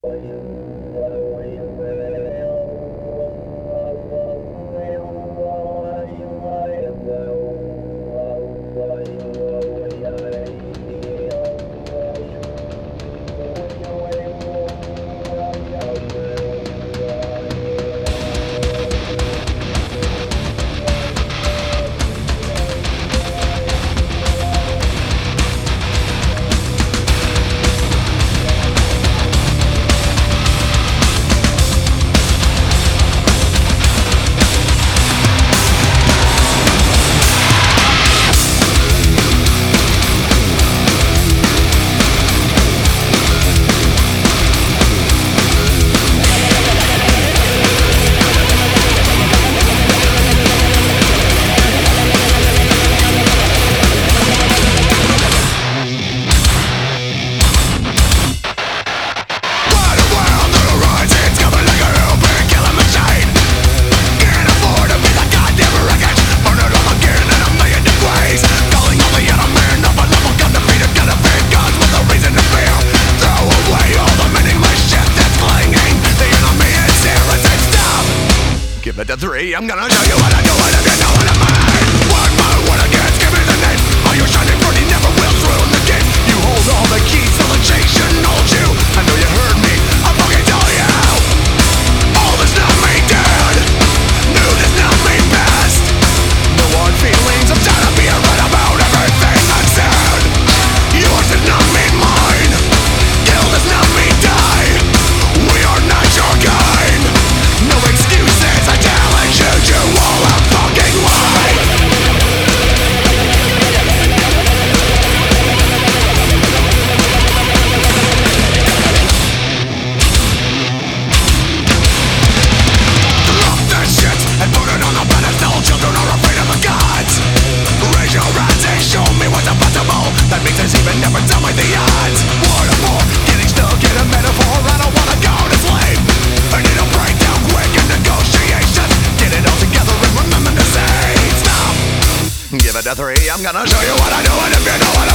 Give it a 3, I'm gonna show you what I do, and if you know what I mean. One by one again, give me the name. All your shining fruity never will ruin the game. You hold all the keys, so the chain shouldn't hold you. I know you heard me, I'm fucking telling you. All is not made dead, new does not mean best. No hard feelings, I'm tired of being right about everything I said. Yours does not mean mine, kill does not mean die. We are not your kind, no excuses, I challenge you to all a fucking lie. Drop that shit and put it on a pedestal. Children are afraid of the gods. Raise your hands and show me what's impossible. That makes us even never tell me the odds. What a bore, getting stuck in a metaphor. I don't wanna go to sleep. I need a breakdown quick in negotiations. Get it all together and remember to say stop. Give it a 3, I'm gonna show you what I do, and if you know what